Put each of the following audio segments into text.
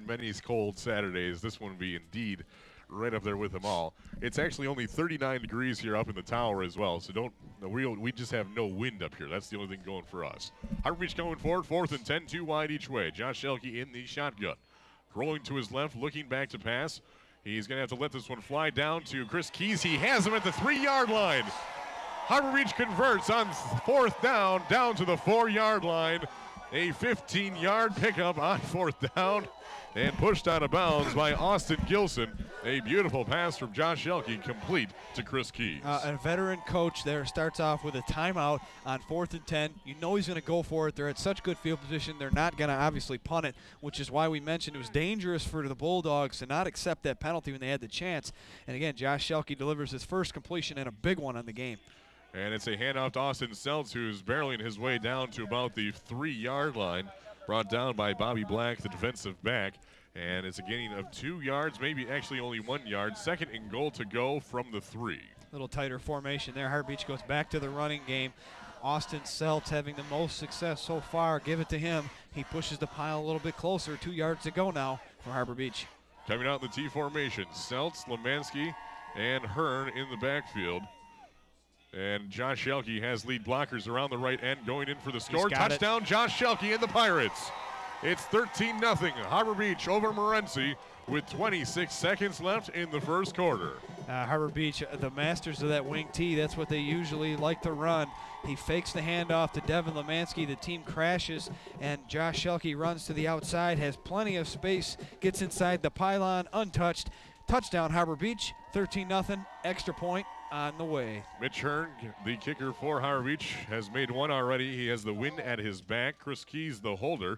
seen many cold Saturdays. This one would be indeed right up there with them all. It's actually only 39 degrees here up in the tower as well, so we just have no wind up here. That's the only thing going for us. Harbor Beach going forward, 4th and 10, 2 wide each way. Josh Shelke in the shotgun. Rolling to his left, looking back to pass. He's going to have to let this one fly down to Chris Keys. He has him at the 3-yard line. Harbor Beach converts on 4th down to the 4-yard line. A 15-yard pickup on 4th down and pushed out of bounds by Austin Gilson. A beautiful pass from Josh Shelke, complete to Chris Keys. A veteran coach there starts off with a timeout on 4th and 10. You know he's going to go for it. They're at such good field position. They're not going to obviously punt it, which is why we mentioned it was dangerous for the Bulldogs to not accept that penalty when they had the chance. And again, Josh Shelke delivers his first completion and a big one on the game. And it's a handoff to Austin Seltz, who's barreling his way down to about the 3-yard line. Brought down by Bobby Black, the defensive back. And it's a gain of 2 yards, maybe actually only 1 yard. 2nd and goal to go from the 3. Little tighter formation there. Harbor Beach goes back to the running game. Austin Seltz having the most success so far. Give it to him. He pushes the pile a little bit closer. 2 yards to go now for Harbor Beach. Coming out in the T formation, Seltz, Lemansky, and Hearn in the backfield. And Josh Shelke has lead blockers around the right end going in for the score. Touchdown, Josh Shelke and the Pirates. It's 13-0, Harbor Beach over Morenci with 26 seconds left in the first quarter. Harbor Beach, the masters of that wing T, that's what they usually like to run. He fakes the handoff to Devin Lemansky. The team crashes, and Josh Shelke runs to the outside, has plenty of space, gets inside the pylon, untouched. Touchdown, Harbor Beach, 13-0, extra point on the way. Mitch Hearn, the kicker for Harbor Beach, has made one already. He has the wind at his back. Chris Keys, the holder.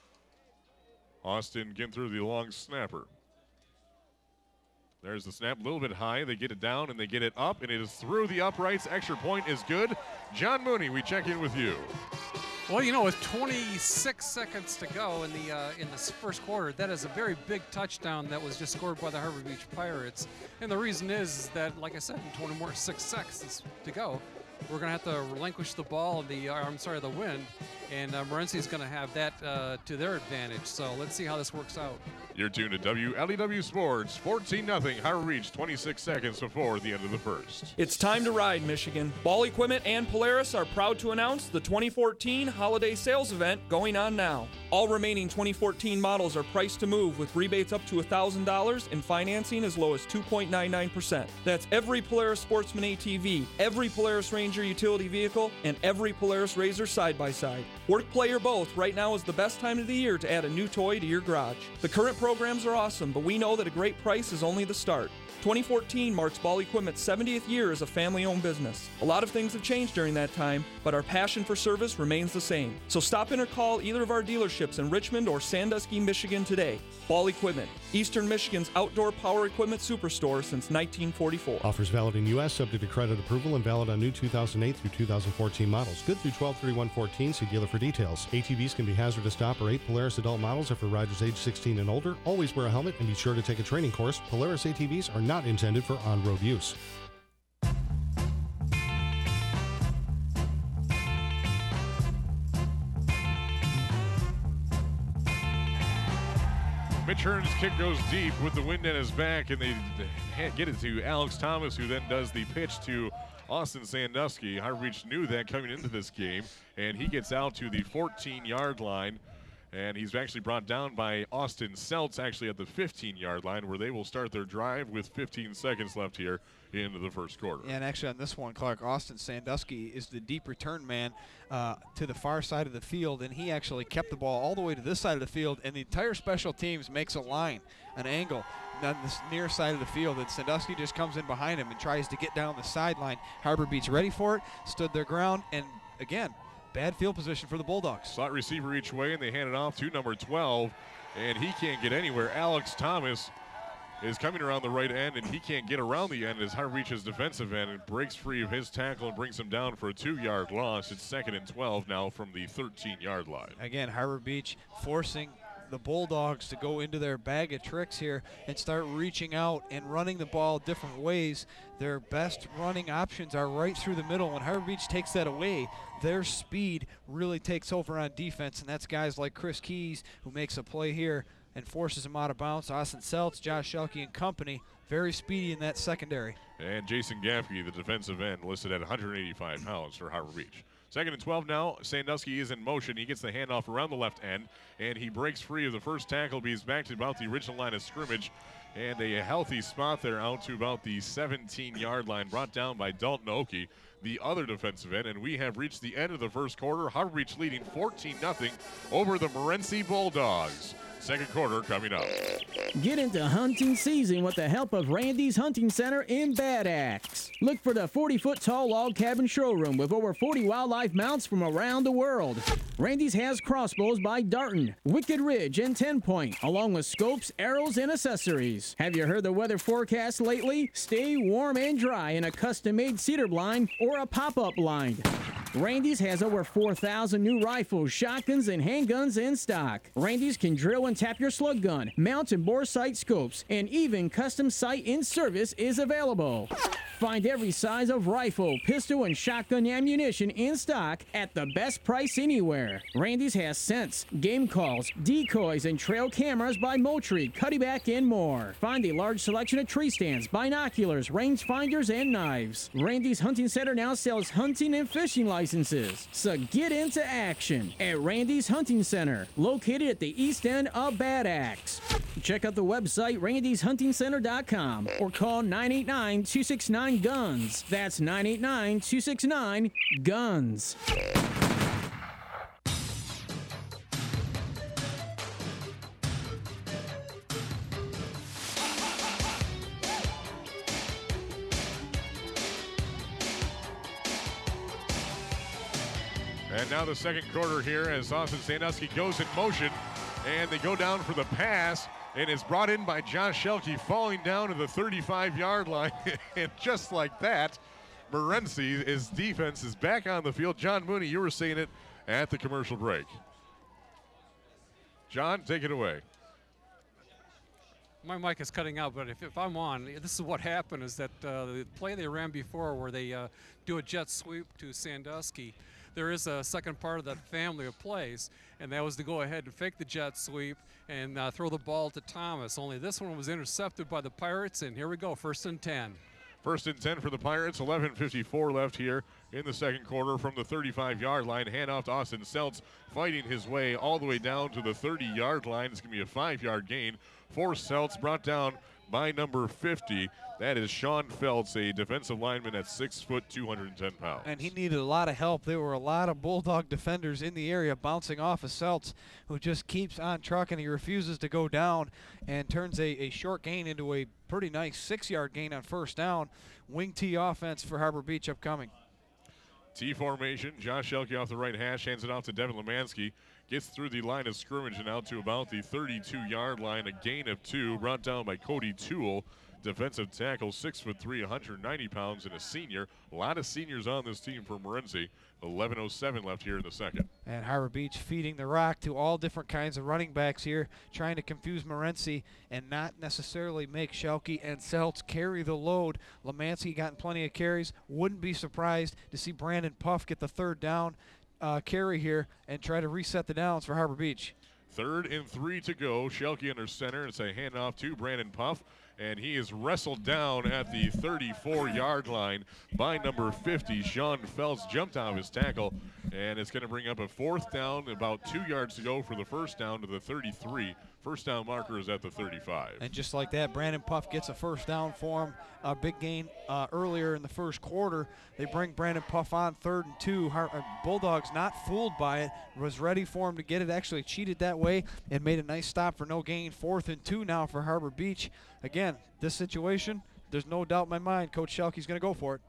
Austin getting through the long snapper. There's the snap, a little bit high. They get it down and they get it up, and it is through the uprights. Extra point is good. John Mooney, we check in with you. Well, you know, with 26 seconds to go in the first quarter, that is a very big touchdown that was just scored by the Harbor Beach Pirates. And the reason is that, like I said, in 6 seconds to go, we're going to have to relinquish the ball, the wind, and Morenci going to have that to their advantage. So let's see how this works out. You're tuned to WLEW Sports, 14-0, Harbor Beach, 26 seconds before the end of the first. It's time to ride, Michigan. Ball Equipment and Polaris are proud to announce the 2014 Holiday Sales Event going on now. All remaining 2014 models are priced to move with rebates up to $1,000 and financing as low as 2.99%. That's every Polaris Sportsman ATV, every Polaris Ranger utility vehicle, and every Polaris RZR side-by-side. Work, play, or both, right now is the best time of the year to add a new toy to your garage. The current programs are awesome, but we know that a great price is only the start. 2014 marks Ball Equipment's 70th year as a family-owned business. A lot of things have changed during that time, but our passion for service remains the same. So stop in or call either of our dealerships in Richmond or Sandusky, Michigan today. Ball Equipment, Eastern Michigan's outdoor power equipment superstore since 1944. Offers valid in U.S., subject to credit approval, and valid on new 2008 through 2014 models. Good through 12/31/14. See dealer for details. ATVs can be hazardous to operate. Polaris adult models are for riders age 16 and older. Always wear a helmet and be sure to take a training course. Polaris ATVs are not intended for on-road use. Mitch Hearn's kick goes deep with the wind at his back, and they get it to Alex Thomas, who then does the pitch to Austin Sandusky. Harbor Beach knew that coming into this game, and he gets out to the 14-yard line, and he's actually brought down by Austin Seltz, actually at the 15-yard line, where they will start their drive with 15 seconds left here into the first quarter. And actually on this one, Clark, Austin Sandusky is the deep return man to the far side of the field, and he actually kept the ball all the way to this side of the field, and the entire special teams makes a line, an angle, on this near side of the field, and Sandusky just comes in behind him and tries to get down the sideline. Harbor Beach ready for it, stood their ground, and again, bad field position for the Bulldogs. Slot receiver each way, and they hand it off to number 12, and he can't get anywhere. Alex Thomas is coming around the right end, and he can't get around the end as Harbor Beach's defensive end and breaks free of his tackle and brings him down for a 2-yard loss. It's 2nd and 12 now from the 13-yard line. Again, Harbor Beach forcing the Bulldogs to go into their bag of tricks here and start reaching out and running the ball different ways. Their best running options are right through the middle. When Harbor Beach takes that away, their speed really takes over on defense, and that's guys like Chris Keys who makes a play here and forces him out of bounds. Austin Seltz, Josh Shelke, and company very speedy in that secondary. And Jason Gaffey, the defensive end, listed at 185 pounds for Harbor Beach. 2nd and 12 now. Sandusky is in motion. He gets the handoff around the left end, and he breaks free of the first tackle, but he's back to about the original line of scrimmage. And a healthy spot there out to about the 17-yard line, brought down by Dalton Oki, the other defensive end. And we have reached the end of the first quarter. Harbor Beach leading 14-0 over the Morenci Bulldogs. Second quarter coming up. Get into hunting season with the help of Randy's Hunting Center in Bad Axe. Look for the 40-foot tall log cabin showroom with over 40 wildlife mounts from around the world. Randy's has crossbows by Darton, Wicked Ridge, and 10 Point, along with scopes, arrows, and accessories. Have you heard the weather forecast lately? Stay warm and dry in a custom-made cedar blind or a pop-up blind. Randy's has over 4,000 new rifles, shotguns, and handguns in stock. Randy's can drill and tap your slug gun, mount and bore sight scopes, and even custom sight in service is available. Find every size of rifle, pistol, and shotgun ammunition in stock at the best price anywhere. Randy's has scents, game calls, decoys, and trail cameras by Moultrie, Cuddyback, and more. Find a large selection of tree stands, binoculars, range finders, and knives. Randy's Hunting Center now sells hunting and fishing licenses. So get into action at Randy's Hunting Center, located at the east end of Bad Axe. Check out the website randysHuntingCenter.com or call 989-269-GUNS. That's 989-269-GUNS. And now the second quarter here as Austin Sandusky goes in motion, and they go down for the pass, and it's brought in by Josh Shelke, falling down to the 35-yard line. And just like that, Morenci, defense is back on the field. John Mooney, you were saying it at the commercial break. John, take it away. My mic is cutting out, but if I'm on, this is what happened is that the play they ran before where they do a jet sweep to Sandusky, there is a second part of that family of plays, and that was to go ahead and fake the jet sweep and throw the ball to Thomas. Only this one was intercepted by the Pirates, and here we go, 1st and 10. 1st and 10 for the Pirates, 11:54 left here in the second quarter from the 35-yard line. Handoff to Austin Seltz, fighting his way all the way down to the 30-yard line. It's going to be a 5-yard gain for Seltz, brought down by number 50. That is Sean Feltz, a defensive lineman at 6 foot, 210 pounds. And he needed a lot of help. There were a lot of Bulldog defenders in the area bouncing off of Seltz, who just keeps on trucking. He refuses to go down and turns a short gain into a pretty nice 6-yard gain on 1st down. Wing T offense for Harbor Beach upcoming. T formation. Josh Shelke off the right hash, hands it off to Devin Lemansky. Gets through the line of scrimmage and out to about the 32-yard line. A gain of 2, brought down by Cody Toole. Defensive tackle, 6'3", 190 pounds, and a senior. A lot of seniors on this team for Morenci. 11:07 left here in the second. And Harbor Beach feeding the rock to all different kinds of running backs here, trying to confuse Morenci and not necessarily make Shelke and Seltz carry the load. Lemansky gotten plenty of carries. Wouldn't be surprised to see Brandon Puff get the 3rd down carry here and try to reset the downs for Harbor Beach. 3rd and 3 to go. Shelke under center. It's a handoff to Brandon Puff, and he is wrestled down at the 34-yard line by number 50. Sean Feltz jumped out of his tackle, and it's going to bring up a 4th down, about 2 yards to go for the 1st down to the 33. 1st down marker is at the 35. And just like that, Brandon Puff gets a 1st down for him. A big gain earlier in the first quarter. They bring Brandon Puff on 3rd and 2. Bulldogs not fooled by it, was ready for him to get it, actually cheated that way and made a nice stop for no gain. 4th and 2 now for Harbor Beach. Again, this situation, there's no doubt in my mind Coach Shelke's going to go for it.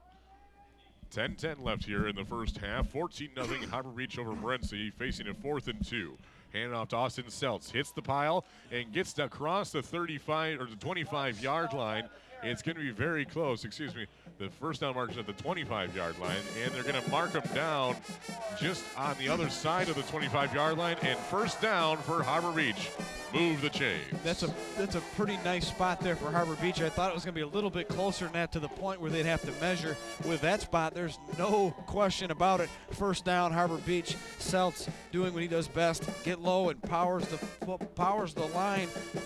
10-10 left here in the first half. 14-0 Harbor Beach over Morenci, facing a 4th and 2. Hand off to Austin Seltz, hits the pile and gets to across the 35 or the 25-yard line. It's going to be very close. Excuse me. The 1st down mark is at the 25-yard line, and they're going to mark him down just on the other side of the 25-yard line. And 1st down for Harbor Beach. move the chains. That's a pretty nice spot there for Harbor Beach. I thought it was going to be a little bit closer than that to the point where they'd have to measure with that spot. There's no question about it. First down, Harbor Beach. Seltz doing what he does best, get low and powers the line